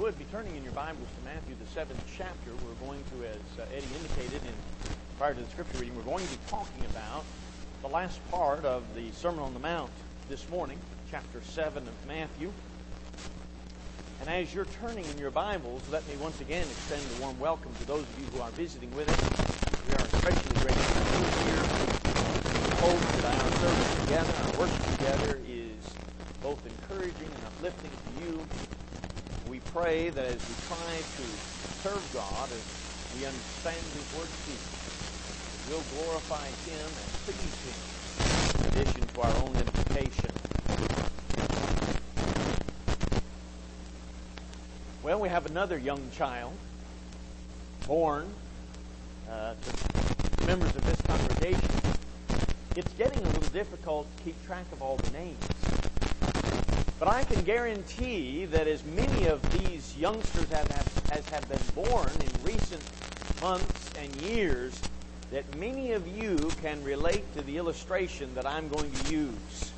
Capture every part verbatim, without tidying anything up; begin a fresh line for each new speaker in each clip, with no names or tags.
would, be turning in your Bibles to Matthew, the seventh chapter. We're going to, as uh, Eddie indicated in, prior to the scripture reading, we're going to be talking about the last part of the Sermon on the Mount this morning, chapter seven of Matthew. And as you're turning in your Bibles, let me once again extend a warm welcome to those of you who are visiting with us. We are especially grateful to be here. We hope that our service together, our worship together, is both encouraging and uplifting to you. We pray that as we try to serve God, as we understand His Word to you, we'll glorify Him and please Him, in addition to our own edification. Well, we have another young child born uh, to members of this congregation. It's getting a little difficult to keep track of all the names. But I can guarantee that as many of these youngsters have, have, as have been born in recent months and years, that many of you can relate to the illustration that I'm going to use.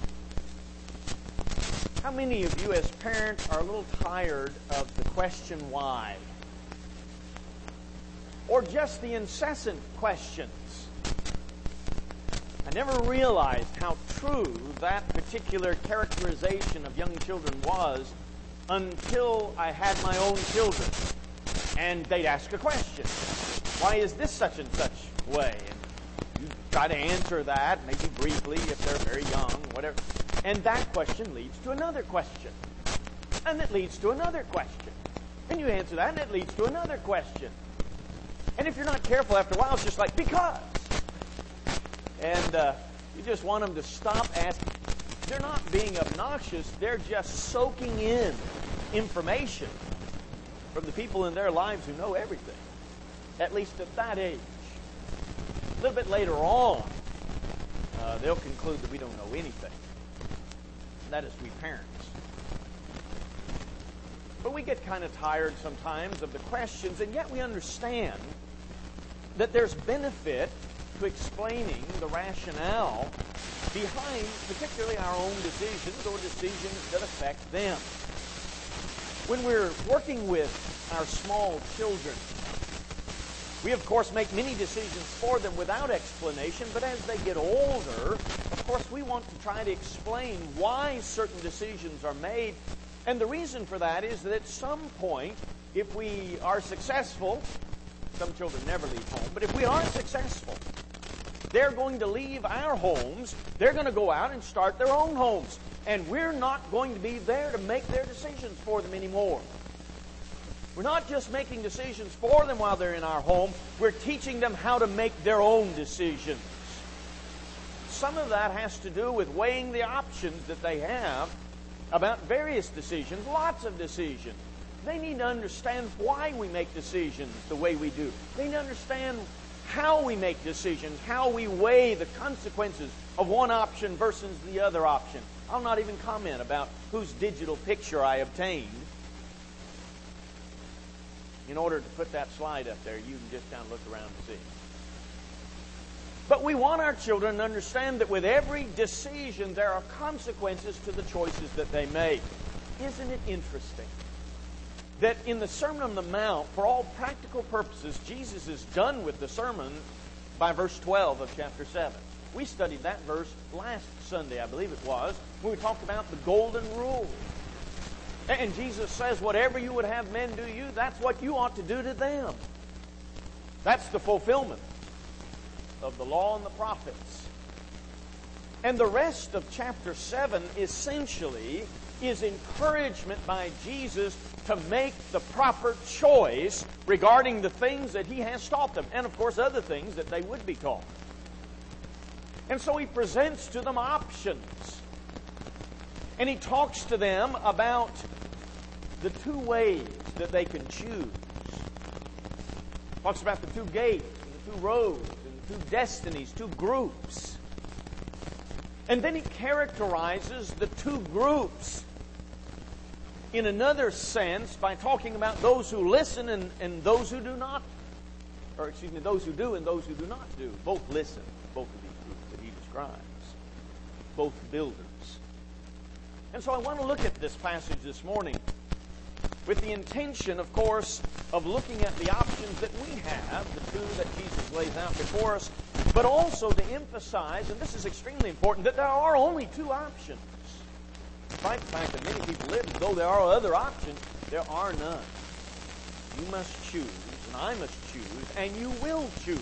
How many of you as parents are a little tired of the question why? Or just the incessant questions? I never realized how true that particular characterization of young children was until I had my own children. And they'd ask a question. Why is this such and such way? And you try to answer that, maybe briefly if they're very young, whatever. And that question leads to another question. And it leads to another question. And you answer that and it leads to another question. And if you're not careful, after a while it's just like, because... And uh, you just want them to stop asking. They're not being obnoxious. They're just soaking in information from the people in their lives who know everything, at least at that age. A little bit later on, uh, they'll conclude that we don't know anything. And that is we parents. But we get kind of tired sometimes of the questions, and yet we understand that there's benefit to explaining the rationale behind particularly our own decisions or decisions that affect them. When we're working with our small children, we of course make many decisions for them without explanation, but as they get older, of course we want to try to explain why certain decisions are made. And the reason for that is that at some point, if we are successful, some children never leave home, but if we are successful, they're going to leave our homes. They're going to go out and start their own homes. And we're not going to be there to make their decisions for them anymore. We're not just making decisions for them while they're in our home. We're teaching them how to make their own decisions. Some of that has to do with weighing the options that they have about various decisions, lots of decisions. They need to understand why we make decisions the way we do. They need to understand how we make decisions, how we weigh the consequences of one option versus the other option. I'll not even comment about whose digital picture I obtained. In order to put that slide up there, you can just kind of look around and see. But we want our children to understand that with every decision, there are consequences to the choices that they make. Isn't it interesting that in the Sermon on the Mount, for all practical purposes, Jesus is done with the sermon by verse twelve of chapter seven. We studied that verse last Sunday, I believe it was, when we talked about the golden rule. And Jesus says, whatever you would have men do you, that's what you ought to do to them. That's the fulfillment of the law and the prophets. And the rest of chapter seven essentially is encouragement by Jesus to make the proper choice regarding the things that He has taught them, and of course other things that they would be taught. And so He presents to them options. And He talks to them about the two ways that they can choose. He talks about the two gates, and the two roads, and the two destinies, two groups. And then He characterizes the two groups in another sense by talking about those who listen and, and those who do not, or excuse me, those who do and those who do not do. Both listen, both of these groups that He describes. Both builders. And so I want to look at this passage this morning with the intention, of course, of looking at the options that we have, the two that Jesus lays out before us, but also to emphasize, and this is extremely important, that there are only two options. Despite the fact that many people live as though there are other options, there are none. You must choose, and I must choose, and you will choose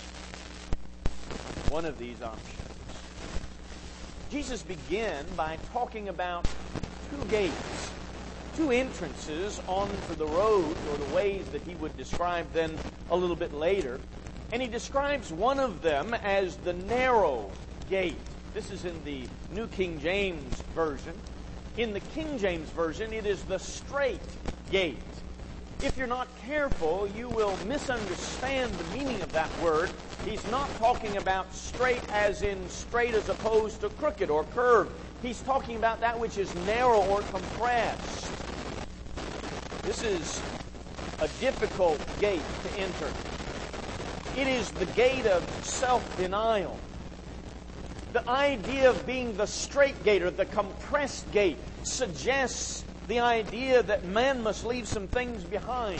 one of these options. Jesus began by talking about two gates, two entrances onto the road or the ways that he would describe then a little bit later. And he describes one of them as the narrow gate. This is in the New King James Version. In the King James Version, it is the straight gate. If you're not careful, you will misunderstand the meaning of that word. He's not talking about straight as in straight as opposed to crooked or curved. He's talking about that which is narrow or compressed. This is a difficult gate to enter. It is the gate of self-denial. The idea of being the straight gate or the compressed gate suggests the idea that man must leave some things behind.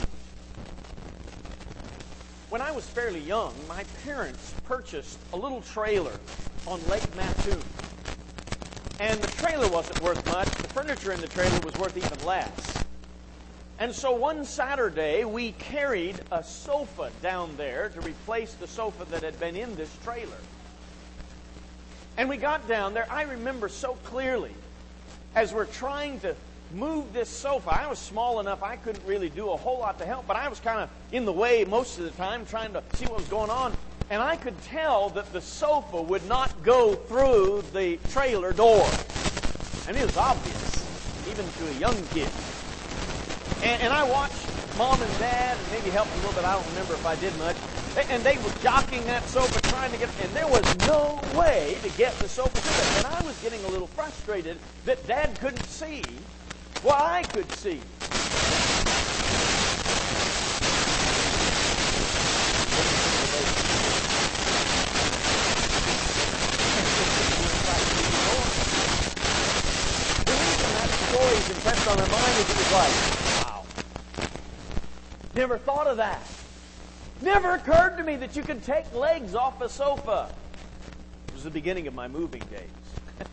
When I was fairly young, my parents purchased a little trailer on Lake Mattoon. And the trailer wasn't worth much. The furniture in the trailer was worth even less. And so one Saturday, we carried a sofa down there to replace the sofa that had been in this trailer. And we got down there, I remember so clearly, as we're trying to move this sofa. I was small enough I couldn't really do a whole lot to help, but I was kind of in the way most of the time trying to see what was going on. And I could tell that the sofa would not go through the trailer door. And it was obvious, even to a young kid. And, and I watched Mom and Dad, and maybe helped a little bit, I don't remember if I did much. And they were jockeying that sofa, trying to get, and there was no way to get the sofa to it. And I was getting a little frustrated that Dad couldn't see what I could see. The reason that story is impressed on our mind is it was like, wow, never thought of that. Never occurred to me that you could take legs off a sofa. It was the beginning of my moving days.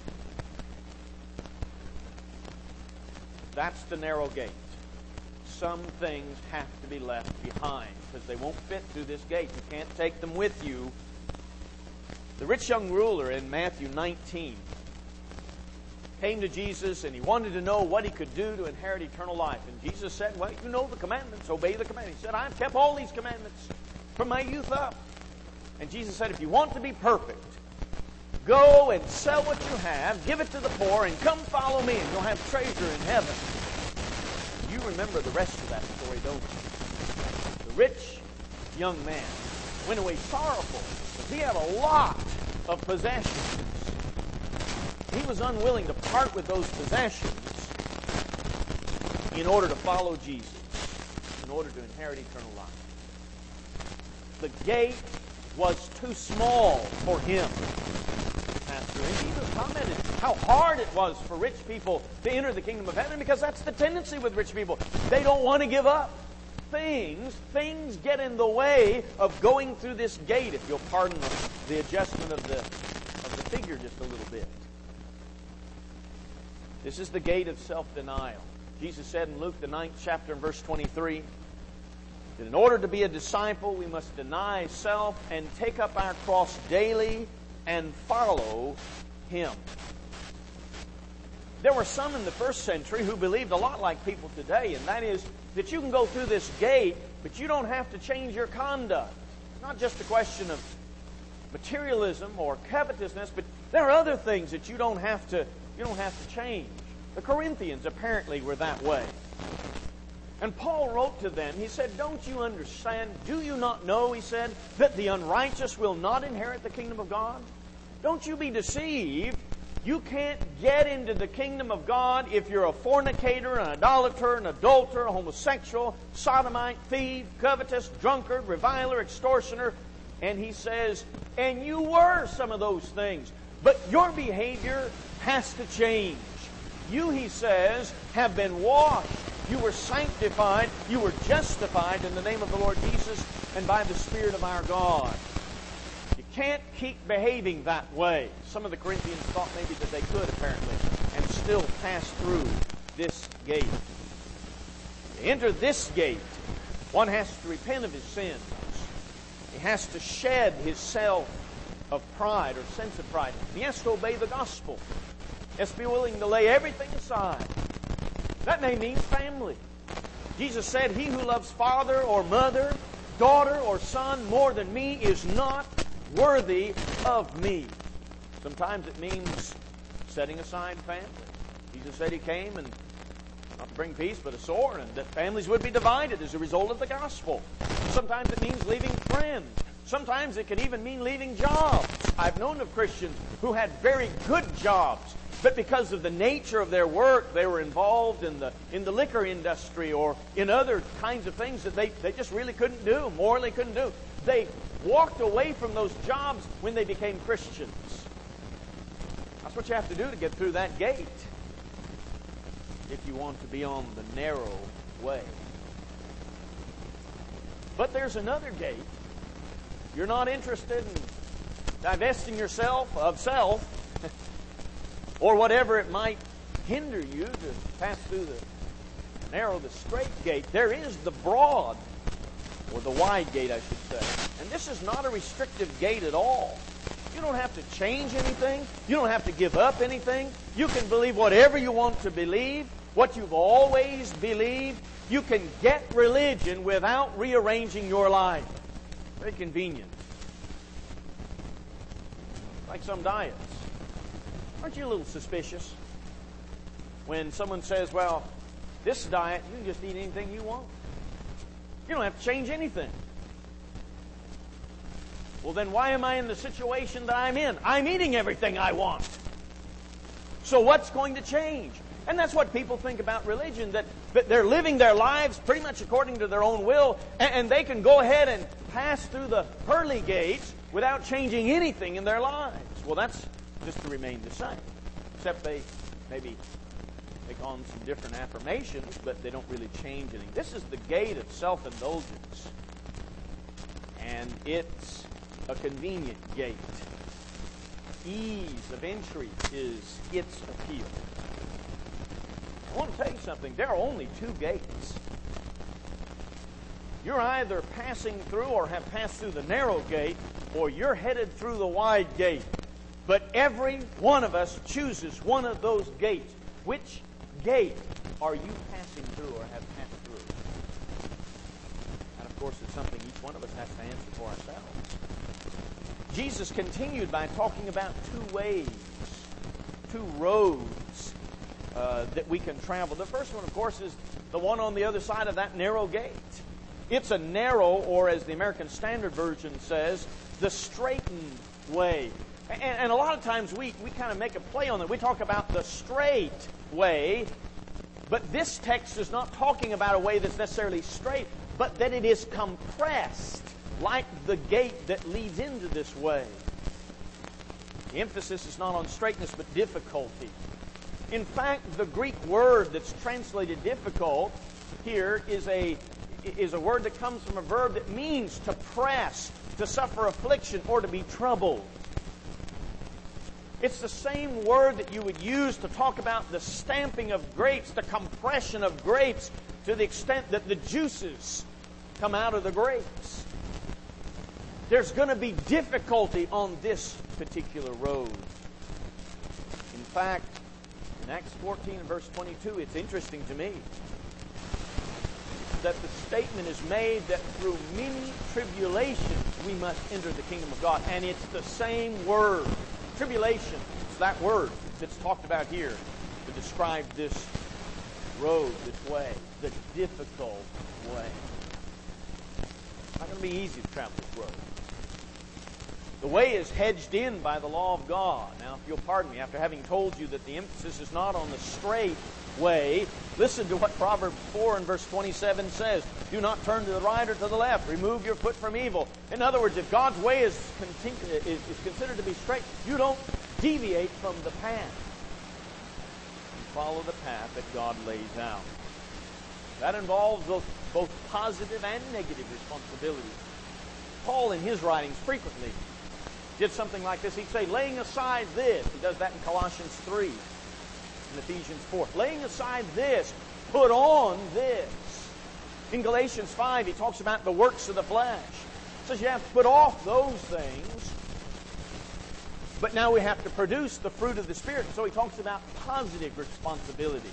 That's the narrow gate. Some things have to be left behind because they won't fit through this gate. You can't take them with you. The rich young ruler in Matthew nineteen came to Jesus and he wanted to know what he could do to inherit eternal life. And Jesus said, well, you know the commandments. Obey the commandments. He said, I've kept all these commandments from my youth up. And Jesus said, if you want to be perfect, go and sell what you have, give it to the poor, and come follow me, and you'll have treasure in heaven. You remember the rest of that story, don't you? The rich young man went away sorrowful because he had a lot of possessions. He was unwilling to part with those possessions in order to follow Jesus, in order to inherit eternal life. The gate was too small for him. And Jesus commented how hard it was for rich people to enter the kingdom of heaven because that's the tendency with rich people. They don't want to give up things. Things get in the way of going through this gate, if you'll pardon the, the adjustment of the, of the figure just a little bit. This is the gate of self-denial. Jesus said in Luke, the ninth chapter, and verse twenty-three, that in order to be a disciple, we must deny self and take up our cross daily and follow Him. There were some in the first century who believed a lot like people today, and that is that you can go through this gate, but you don't have to change your conduct. It's not just a question of materialism or covetousness, but there are other things that you don't have to you don't have to change. The Corinthians apparently were that way. And Paul wrote to them, he said, don't you understand, do you not know, he said, that the unrighteous will not inherit the kingdom of God? Don't you be deceived. You can't get into the kingdom of God if you're a fornicator, an idolater, an adulterer, a homosexual, sodomite, thief, covetous, drunkard, reviler, extortioner. And he says, and you were some of those things, but your behavior has to change. You, he says, have been washed, You were sanctified. You were justified in the name of the Lord Jesus and by the Spirit of our God. You can't keep behaving that way. Some of the Corinthians thought maybe that they could, apparently, and still pass through this gate. To enter this gate, one has to repent of his sins. He has to shed his self of pride or sense of pride. He has to obey the gospel. He has to be willing to lay everything aside. That may mean family. Jesus said, "He who loves father or mother, daughter or son more than me is not worthy of me." Sometimes it means setting aside family. Jesus said He came and not to bring peace but a sword, and that families would be divided as a result of the gospel. Sometimes it means leaving friends. Sometimes it can even mean leaving jobs. I've known of Christians who had very good jobs, but because of the nature of their work, they were involved in the in the liquor industry or in other kinds of things that they, they just really couldn't do, morally couldn't do. They walked away from those jobs when they became Christians. That's what you have to do to get through that gate if you want to be on the narrow way. But there's another gate. You're not interested in divesting yourself of self or whatever it might hinder you to pass through the narrow, the straight gate. There is the broad, or the wide gate, I should say. And this is not a restrictive gate at all. You don't have to change anything. You don't have to give up anything. You can believe whatever you want to believe, what you've always believed. You can get religion without rearranging your life. Very convenient. Like some diets. Aren't you a little suspicious when someone says, well, this diet, you can just eat anything you want. You don't have to change anything. Well, then why am I in the situation that I'm in? I'm eating everything I want. So what's going to change? And that's what people think about religion, that, that they're living their lives pretty much according to their own will, and, and they can go ahead and pass through the pearly gates without changing anything in their lives. Well, that's just to remain the same, except they maybe take on some different affirmations, but they don't really change anything. This is the gate of self-indulgence, and it's a convenient gate. Ease of entry is its appeal. I want to tell you something. There are only two gates. You're either passing through or have passed through the narrow gate, or you're headed through the wide gate. But every one of us chooses one of those gates. Which gate are you passing through or have passed through? And of course, it's something each one of us has to answer for ourselves. Jesus continued by talking about two ways, two roads uh, that we can travel. The first one, of course, is the one on the other side of that narrow gate. It's a narrow, or as the American Standard Version says, the straightened way. And, and a lot of times we, we kind of make a play on that. We talk about the straight way, but this text is not talking about a way that's necessarily straight, but that it is compressed like the gate that leads into this way. The emphasis is not on straightness, but difficulty. In fact, the Greek word that's translated difficult here is a is a word that comes from a verb that means to press, to suffer affliction, or to be troubled. It's the same word that you would use to talk about the stamping of grapes, the compression of grapes, to the extent that the juices come out of the grapes. There's going to be difficulty on this particular road. In fact, in Acts fourteen and verse twenty-two, it's interesting to me that the statement is made that through many tribulations we must enter the kingdom of God. And it's the same word. Tribulation. It's that word that's talked about here to describe this road, this way, the difficult way. It's not going to be easy to travel this road. The way is hedged in by the law of God. Now, if you'll pardon me, after having told you that the emphasis is not on the straight way, listen to what Proverbs four and verse twenty-seven says. Do not turn to the right or to the left. Remove your foot from evil. In other words, if God's way is, continu- is, is considered to be straight, you don't deviate from the path. You follow the path that God lays out. That involves both, both positive and negative responsibilities. Paul, in his writings, frequently did something like this. He'd say, laying aside this. He does that in Colossians three and Ephesians four. Laying aside this, put on this. In Galatians five, he talks about the works of the flesh. He says you have to put off those things. But now we have to produce the fruit of the Spirit. And so he talks about positive responsibility.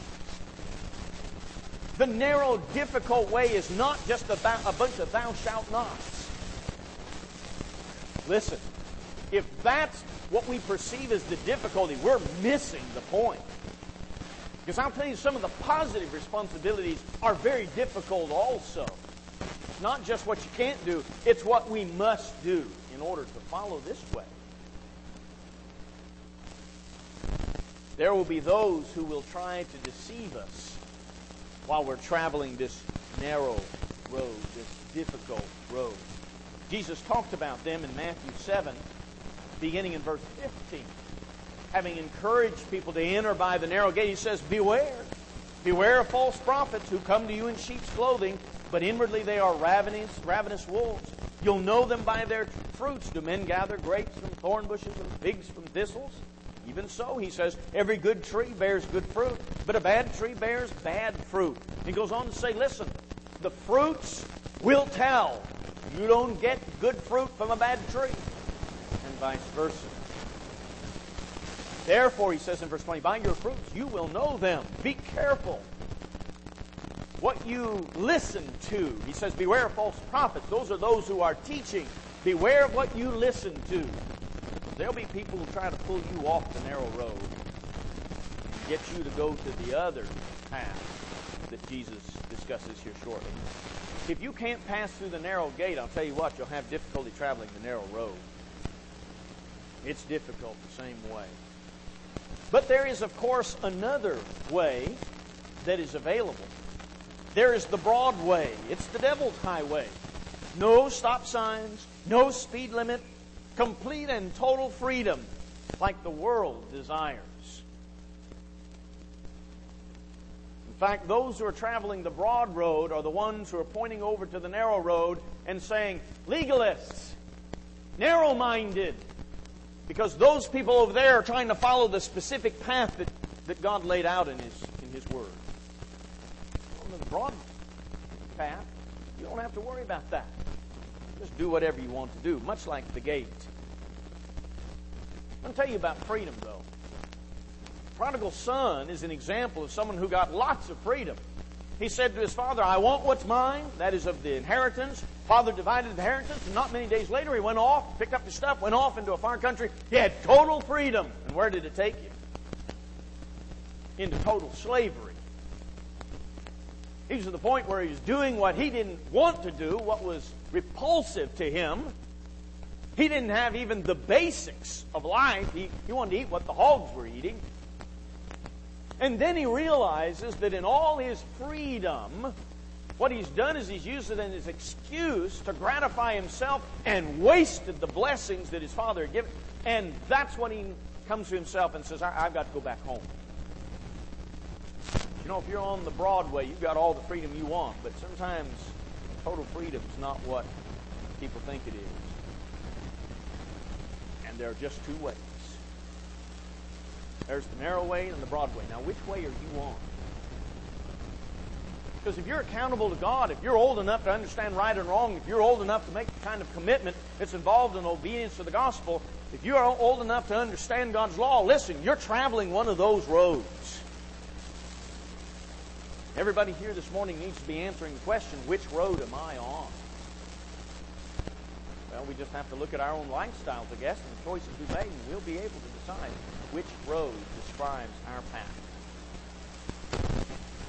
The narrow, difficult way is not just about a bunch of thou shalt nots. Listen, if that's what we perceive as the difficulty, we're missing the point. Because I'll tell you, some of the positive responsibilities are very difficult also. It's not just what you can't do, it's what we must do in order to follow this way. There will be those who will try to deceive us while we're traveling this narrow road, this difficult road. Jesus talked about them in Matthew seven, beginning in verse fifteen. Having encouraged people to enter by the narrow gate, he says, beware. Beware of false prophets who come to you in sheep's clothing, but inwardly they are ravenous, ravenous wolves. You'll know them by their fruits. Do men gather grapes from thorn bushes and figs from thistles? Even so, he says, every good tree bears good fruit, but a bad tree bears bad fruit. He goes on to say, listen, the fruits will tell. You don't get good fruit from a bad tree, and vice versa. Therefore, he says in verse twenty, by your fruits you will know them. Be careful what you listen to. He says, beware of false prophets. Those are those who are teaching. Beware of what you listen to. There'll be people who try to pull you off the narrow road and get you to go to the other path that Jesus discusses here shortly. If you can't pass through the narrow gate, I'll tell you what, you'll have difficulty traveling the narrow road. It's difficult the same way. But there is, of course, another way that is available. There is the broad way. It's the devil's highway. No stop signs, no speed limit, complete and total freedom, like the world desires. In fact, those who are traveling the broad road are the ones who are pointing over to the narrow road and saying, legalists, narrow-minded, because those people over there are trying to follow the specific path that, that God laid out in His, in His Word. On the broad path, you don't have to worry about that. Just do whatever you want to do, much like the gate. I'll tell you about freedom, though. Prodigal son is an example of someone who got lots of freedom. He said to his father, I want what's mine, that is of the inheritance. Father divided the inheritance, and not many days later he went off, picked up his stuff, went off into a far country. He had total freedom. And where did it take him? Into total slavery. He was to the point where he was doing what he didn't want to do, what was repulsive to him. He didn't have even the basics of life. He, he wanted to eat what the hogs were eating. And then he realizes that in all his freedom, what he's done is he's used it as his excuse to gratify himself and wasted the blessings that his father had given. And that's when he comes to himself and says, I, I've got to go back home. You know, if you're on the Broadway, you've got all the freedom you want, but sometimes total freedom is not what people think it is. And there are just two ways. There's the narrow way and the broad way. Now, which way are you on? Because if you're accountable to God, if you're old enough to understand right and wrong, if you're old enough to make the kind of commitment that's involved in obedience to the gospel, if you're old enough to understand God's law, listen, you're traveling one of those roads. Everybody here this morning needs to be answering the question, which road am I on? Well, we just have to look at our own lifestyles, I guess, and the choices we made, and we'll be able to decide which road describes our path.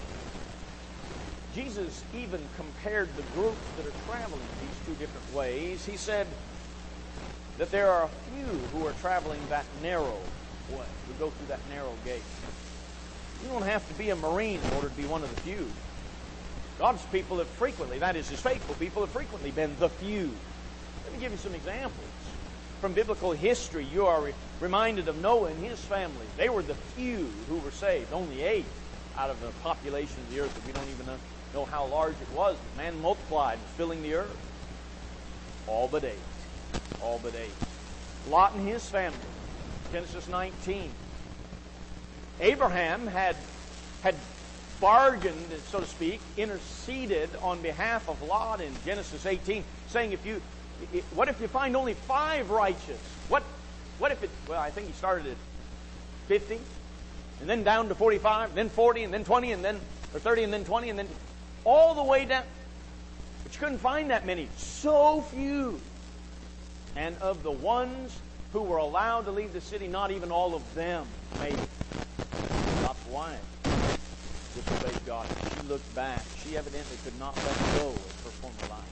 Jesus even compared the groups that are traveling these two different ways. He said that there are a few who are traveling that narrow way, who go through that narrow gate. You don't have to be a Marine in order to be one of the few. God's people have frequently, that is, His faithful people have frequently been the few. Let me give you some examples. From biblical history, you are re- reminded of Noah and his family. They were the few who were saved. Only eight out of the population of the earth that we don't even know, know how large it was. Man multiplied, filling the earth. All but eight. All but eight. Lot and his family. Genesis nineteen. Abraham had had bargained, so to speak, interceded on behalf of Lot in Genesis eighteen, saying, "If you, what if you find only five righteous? What, what if it?" Well, I think he started at fifty, and then down to forty-five, then forty, and then twenty, and then or thirty, and then twenty, and then all the way down. But you couldn't find that many. So few. And of the ones who were allowed to leave the city, not even all of them made it. Lot's wife disobeyed God. She looked back. She evidently could not let go of her former life.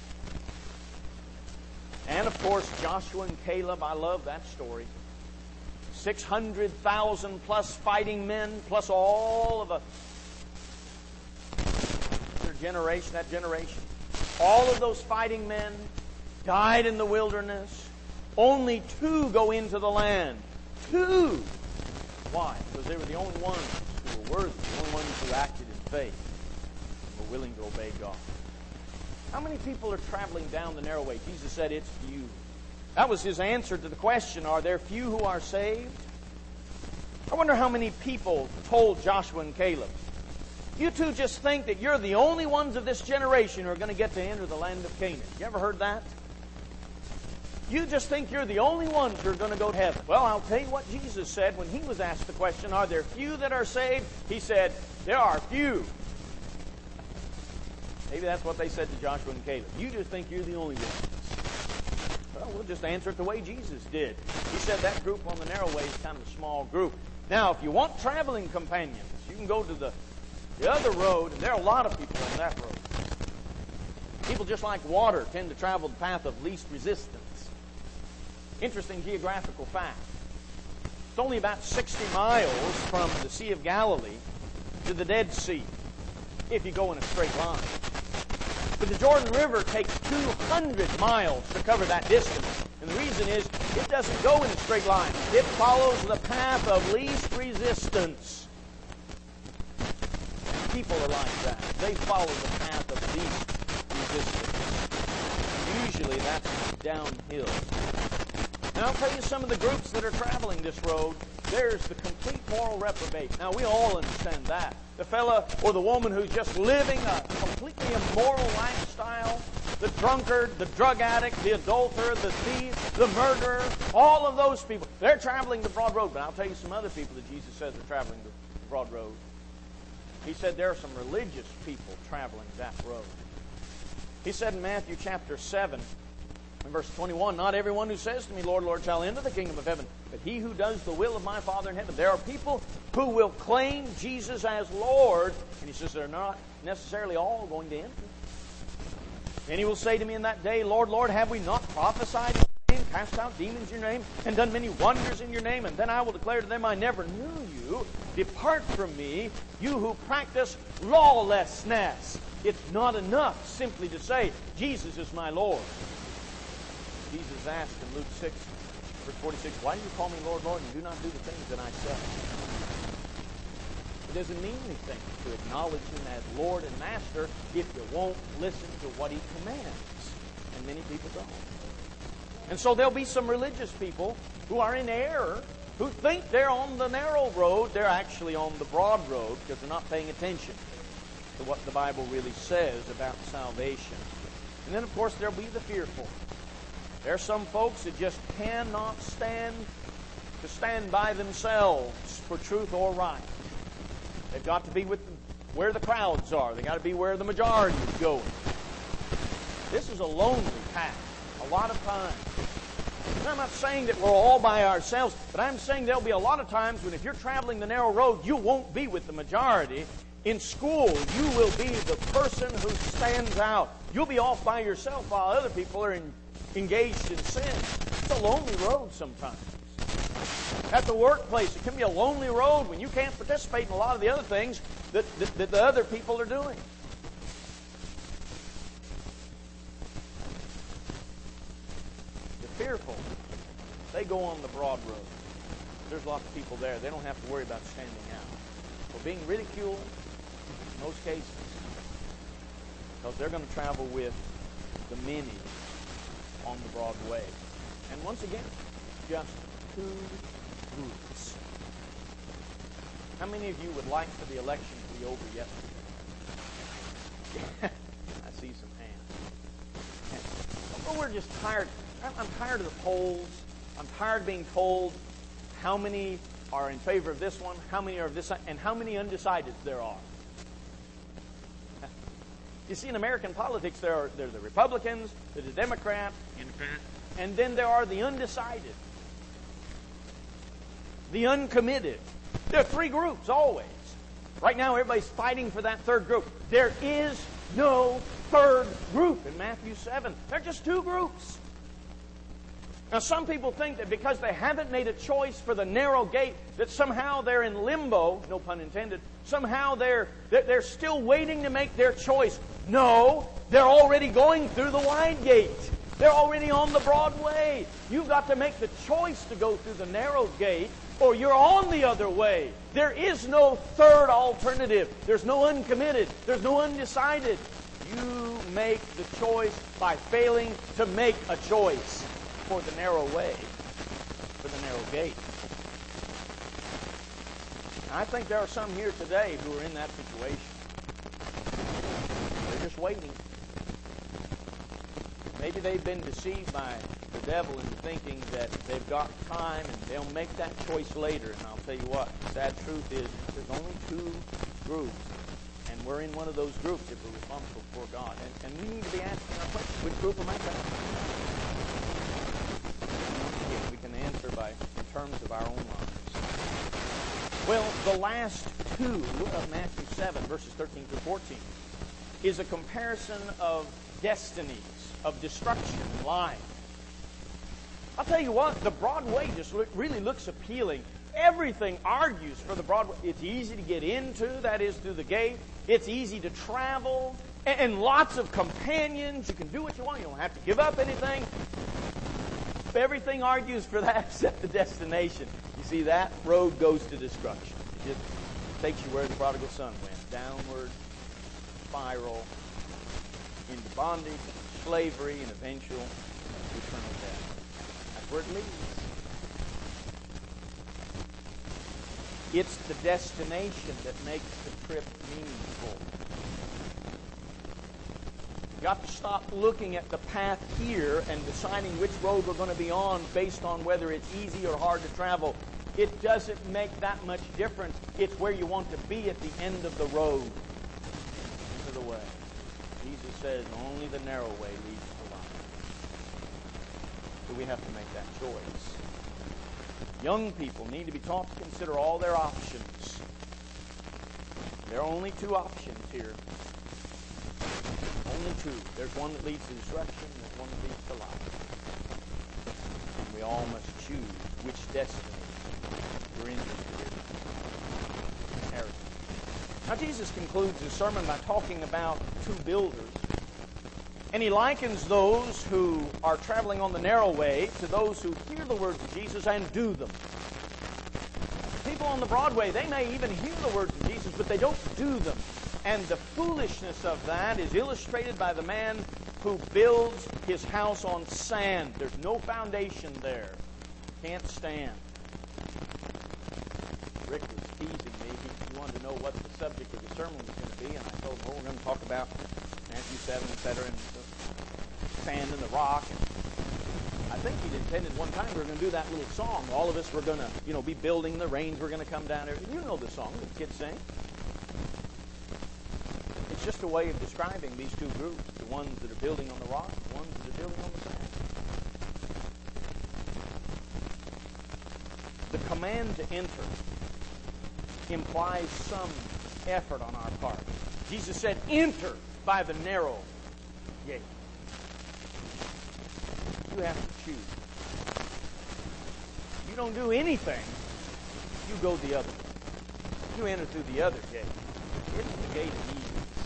And of course, Joshua and Caleb, I love that story. six hundred thousand plus fighting men, plus all of a their generation, that generation. All of those fighting men died in the wilderness. Only two go into the land. Two! Why? Because they were the only ones who were worthy, the only ones who acted in faith, were willing to obey God. How many people are traveling down the narrow way? Jesus said, "It's few." That was His answer to the question, are there few who are saved? I wonder how many people told Joshua and Caleb, "You two just think that you're the only ones of this generation who are going to get to enter the land of Canaan." You ever heard that? You just think you're the only ones who are going to go to heaven. Well, I'll tell you what Jesus said when He was asked the question, are there few that are saved? He said, there are few. Maybe that's what they said to Joshua and Caleb. You just think you're the only ones. Well, we'll just answer it the way Jesus did. He said that group on the narrow way is kind of a small group. Now, if you want traveling companions, you can go to the, the other road, and there are a lot of people on that road. People just like water tend to travel the path of least resistance. Interesting geographical fact. It's only about sixty miles from the Sea of Galilee to the Dead Sea, if you go in a straight line. But the Jordan River takes two hundred miles to cover that distance. And the reason is, it doesn't go in a straight line. It follows the path of least resistance. And people are like that. They follow the path of least resistance. Usually that's downhill. Now, I'll tell you some of the groups that are traveling this road. There's the complete moral reprobate. Now, we all understand that. The fella or the woman who's just living a completely immoral lifestyle, the drunkard, the drug addict, the adulterer, the thief, the murderer, all of those people, they're traveling the broad road. But I'll tell you some other people that Jesus says are traveling the broad road. He said there are some religious people traveling that road. He said in Matthew chapter seven, in verse twenty-one, not everyone who says to me, Lord, Lord, shall enter the kingdom of heaven, but he who does the will of my Father in heaven. There are people who will claim Jesus as Lord, and he says they're not necessarily all going to enter. And he will say to me in that day, Lord, Lord, have we not prophesied in your name, cast out demons in your name, and done many wonders in your name? And then I will declare to them, I never knew you. Depart from me, you who practice lawlessness. It's not enough simply to say, Jesus is my Lord. Jesus asked in Luke six, verse forty-six, why do you call me Lord, Lord, and do not do the things that I say? It doesn't mean anything to acknowledge Him as Lord and Master if you won't listen to what He commands. And many people don't. And so there'll be some religious people who are in error, who think they're on the narrow road. They're actually on the broad road because they're not paying attention to what the Bible really says about salvation. And then, of course, there'll be the fearful. There are some folks that just cannot stand to stand by themselves for truth or right. They've got to be with the, where the crowds are. They've got to be where the majority is going. This is a lonely path a lot of times. And I'm not saying that we're all by ourselves, but I'm saying there'll be a lot of times when if you're traveling the narrow road, you won't be with the majority. In school, you will be the person who stands out. You'll be off by yourself while other people are in engaged in sin. It's a lonely road sometimes. At the workplace, it can be a lonely road when you can't participate in a lot of the other things that, that, that the other people are doing. The fearful, they go on the broad road. There's lots of people there. They don't have to worry about standing out or being ridiculed in most cases. because they're going to travel with the many on the broad way. And once again, just two groups. How many of you would like for the election to be over yesterday? I see some hands. Well, we're just tired. I'm tired of the polls. I'm tired of being told how many are in favor of this one, how many are of this, and how many undecideds there are. You see, in American politics, there are there are the Republicans, there's the Democrats, Independent, and then there are the undecided, the uncommitted. There are three groups always. Right now, everybody's fighting for that third group. There is no third group in Matthew seven. There are just two groups. Now, some people think that because they haven't made a choice for the narrow gate, that somehow they're in limbo, no pun intended, somehow they're, they're still waiting to make their choice. No, they're already going through the wide gate. They're already on the broad way. You've got to make the choice to go through the narrow gate, or you're on the other way. There is no third alternative. There's no uncommitted. There's no undecided. You make the choice by failing to make a choice for the narrow way, for the narrow gate. I think there are some here today who are in that situation. They're just waiting. Maybe they've been deceived by the devil into thinking that they've got time and they'll make that choice later. And I'll tell you what, the sad truth is there's only two groups. And we're in one of those groups if we're responsible for God. And, and we need to be asking our question, which group am I in? We can answer by in terms of our own lives. Well, the last two of Matthew seven, verses thirteen through fourteen, is a comparison of destinies, of destruction and life. I'll tell you what, the broad way just look, really looks appealing. Everything argues for the broad way. It's easy to get into, that is, through the gate. It's easy to travel, and, and lots of companions. You can do what you want. You don't have to give up anything. Everything argues for that except the destination. You see, that road goes to destruction. It just takes you where the prodigal son went. Downward, spiral, into bondage, slavery, and eventual eternal death. That's where it leads. It's the destination that makes the trip meaningful. You've got to stop looking at the path here and deciding which road we're going to be on based on whether it's easy or hard to travel. It doesn't make that much difference. It's where you want to be at the end of the road. Into the way. Jesus says only the narrow way leads to life. So we have to make that choice. Young people need to be taught to consider all their options. There are only two options here. Only two. There's one that leads to destruction, and there's one that leads to life. And we all must choose which destiny we're interested in inheriting. Now, Jesus concludes his sermon by talking about two builders. And he likens those who are traveling on the narrow way to those who hear the words of Jesus and do them. People on the broad way, they may even hear the words of Jesus, but they don't do them. And the foolishness of that is illustrated by the man who builds his house on sand. There's no foundation there. Can't stand. Rick was teasing me. He wanted to know what the subject of the sermon was going to be, and I told him, oh, we're going to talk about Matthew seven, et cetera, and the sand and the rock. And I think he'd intended one time we were going to do that little song. All of us were going to, you know, be building. The rains were going to come down there. You know the song that the kids sing. It's just a way of describing these two groups, the ones that are building on the rock, the ones that are building on the sand. The command to enter implies some effort on our part. Jesus said, enter by the narrow gate. You have to choose. You don't do anything. You go the other way. You enter through the other gate. It's the gate of ease.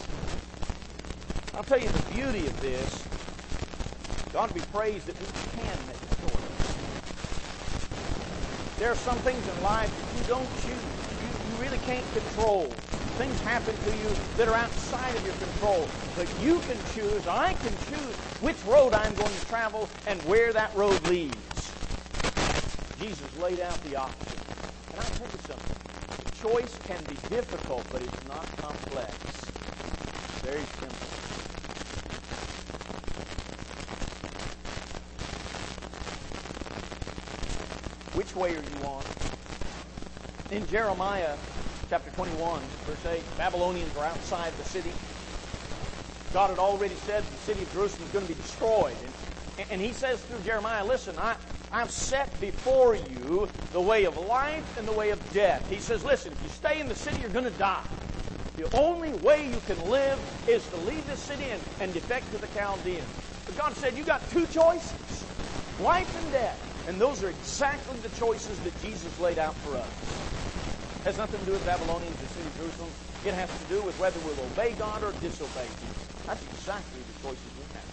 I'll tell you the beauty of this. God be praised that we can make a choice. There are some things in life that you don't choose. You, you really can't control. Things happen to you that are outside of your control. But you can choose, I can choose which road I'm going to travel and where that road leads. Jesus laid out the option. And I'll tell you something. The choice can be difficult, but it's not complex. It's very simple. Which way are you on? In Jeremiah chapter twenty-one, verse eight, Babylonians are outside the city. God had already said the city of Jerusalem is going to be destroyed. And, and he says through Jeremiah, listen, I, I've set before you the way of life and the way of death. He says, listen, if you stay in the city, you're going to die. The only way you can live is to leave this city and, and defect to the Chaldeans. But God said, you got two choices, life and death. And those are exactly the choices that Jesus laid out for us. It has nothing to do with Babylonians, the city of Jerusalem. It has to do with whether we'll obey God or disobey Him. That's exactly the choices we have.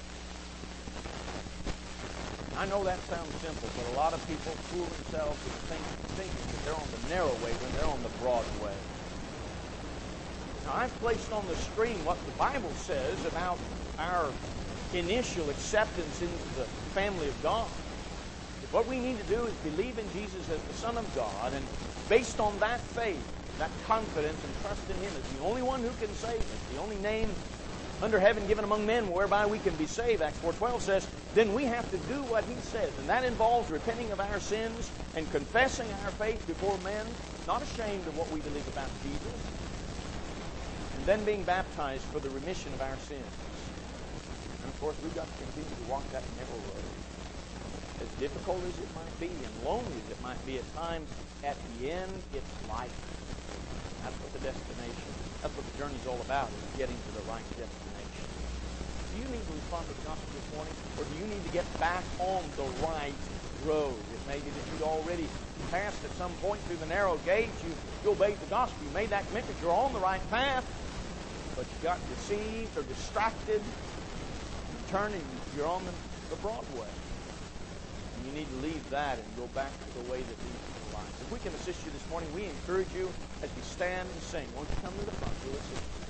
I know that sounds simple, but a lot of people fool themselves into thinking, thinking that they're on the narrow way when they're on the broad way. Now, I've placed on the screen what the Bible says about our initial acceptance into the family of God. What we need to do is believe in Jesus as the Son of God, and based on that faith, that confidence and trust in Him as the only one who can save us, the only name under heaven given among men whereby we can be saved, Acts four twelve says, then we have to do what He says. And that involves repenting of our sins and confessing our faith before men, not ashamed of what we believe about Jesus, and then being baptized for the remission of our sins. And of course, we've got to continue to walk that narrow road. As difficult as it might be and lonely as it might be at times, at the end, it's life. That's what the destination, that's what the journey's all about, is getting to the right destination. Do you need to respond to the gospel this morning, or do you need to get back on the right road? It may be that you'd already passed at some point through the narrow gates, you, you obeyed the gospel, you made that commitment, you're on the right path, but you got deceived or distracted, you turn and you're on the, the broad way. You need to leave that and go back to the way that leads to the life. If we can assist you this morning, we encourage you as we stand and sing. Won't you come to the front? We'll assist you.